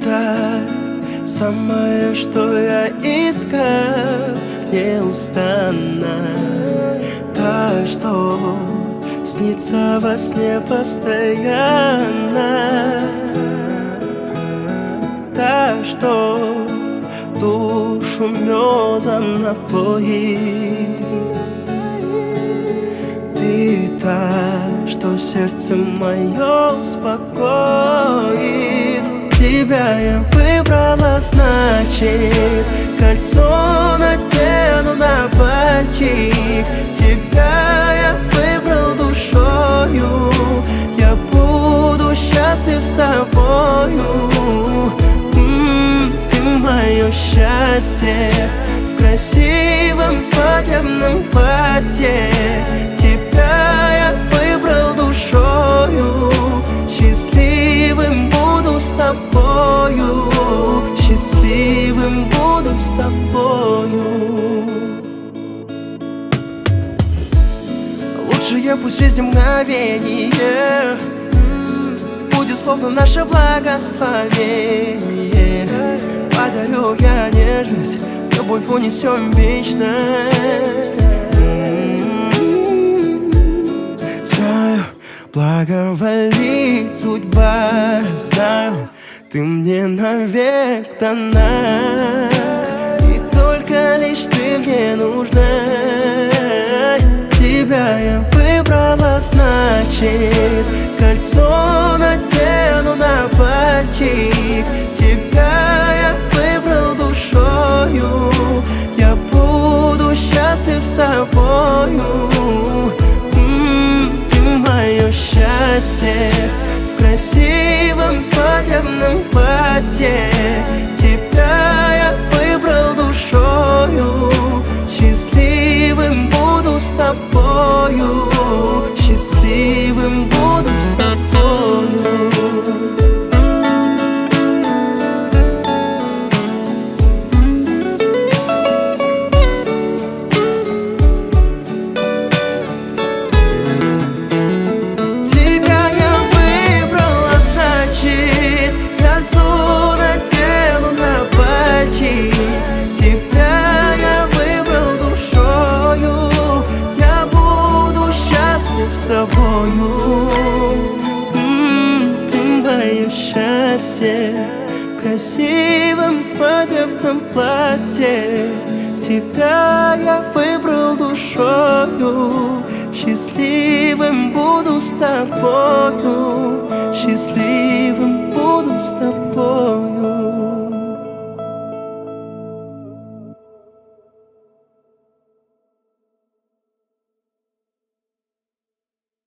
та самое, что я искал неустанно, та, что снится во сне постоянно, та, что душу медом напоит. Ты та, что сердце мое успокоит. Тебя я выбрала, значит, кольцо надену на пальчик. Тебя я выбрал душою, я буду счастлив с тобою. Ты мое счастье в красивом свадебном платье. Тебя я выбрал душою, счастливым буду с тобою, счастливым буду с тобою. Лучшее пусть жизнь мгновение будет словно наше благословение. Подарю я нежность, любовь унесем в вечность. Знаю, благоволит судьба, знаю, ты мне навек дана, и только лишь ты мне нужна. Тебя я выбрала, значит, кольцо надену на пальчик. Тебя я выбрал душою, я буду счастлив с тобою. Ты мое счастье в красивом свадебном платье. Тебя я выбрал душою, счастливым буду с тобою, счастливым буду с тобою. С тобою, ты мое счастье в красивом свадебном платье. Тебя я выбрал душою, счастливым буду с тобою, счастливым буду с тобою.